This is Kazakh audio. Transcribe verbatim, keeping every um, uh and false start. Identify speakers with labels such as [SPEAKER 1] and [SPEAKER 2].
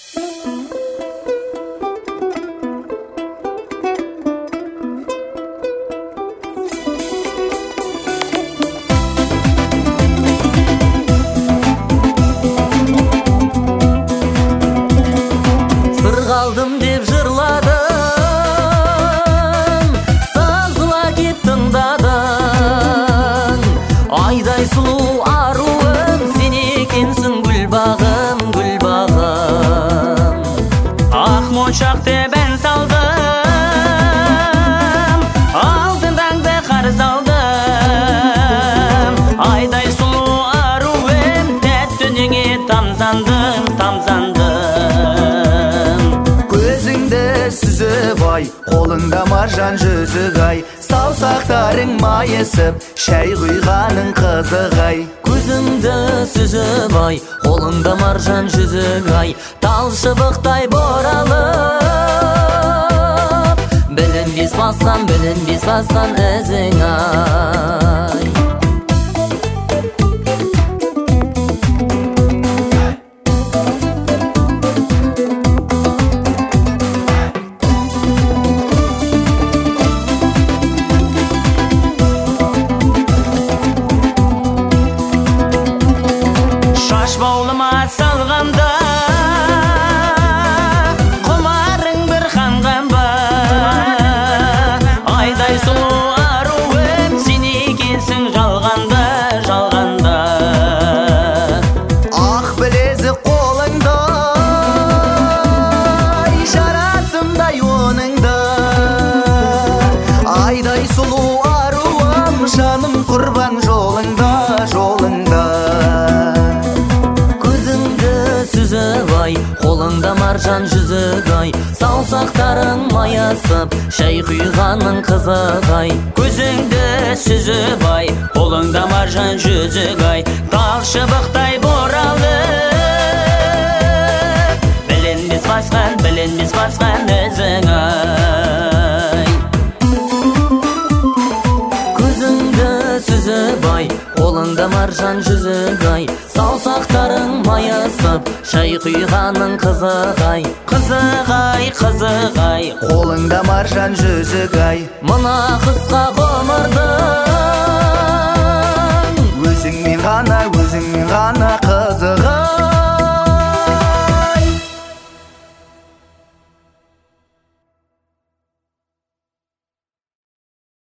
[SPEAKER 1] Қалдым деп жырладың, сазыла кет тыңдадың. Айдай сұлу аруым, сен екенсің гүл бағым, гүл бағым. Ақ моншақ деп ән салдым, алтындаңды қарыз алдым. Айдай сұлу аруым, тәтті үніңе тамсандым, тамсандым.
[SPEAKER 2] Сүзіп ай, қолыңда маржан жүзік ай, саусақтарың майысып, шәй құйғаның қызық ай.
[SPEAKER 1] Көзіңді сүзіп ай, қолыңда маржан жүзік ай, тал шыбықтай боралып, білінбес басқан, білінбес басқан ізің ай. Баулыма салғанда құмарың бір қанған ба, айдай сұлу аруым, сен екенсің жалғанда, жалғанда.
[SPEAKER 2] Ақ білезі қолыңда, жарасымдай оныңда, айдай сұлу аруым, жаным құрбан жолыңда, жолыңда.
[SPEAKER 1] Сүзіп ай, қолыңда маржан жүзік ай, саусақтарың маясып, шәй құйғаның қызық ай. Көзіңді сүзіп ай, қолыңда маржан жүзік ай, тал шыбықтай боралып, білінбес басқан, білінбес басқан ізің ай. Көзіңді сүзіп ай, қолыңда маржан жүзік ай, саусақтарың маясып, шай құйғаның қызық ай. Қызық ай, қызық ай,
[SPEAKER 2] қолыңда маржан жүзік ай.
[SPEAKER 1] Мына қысқа ғұмырды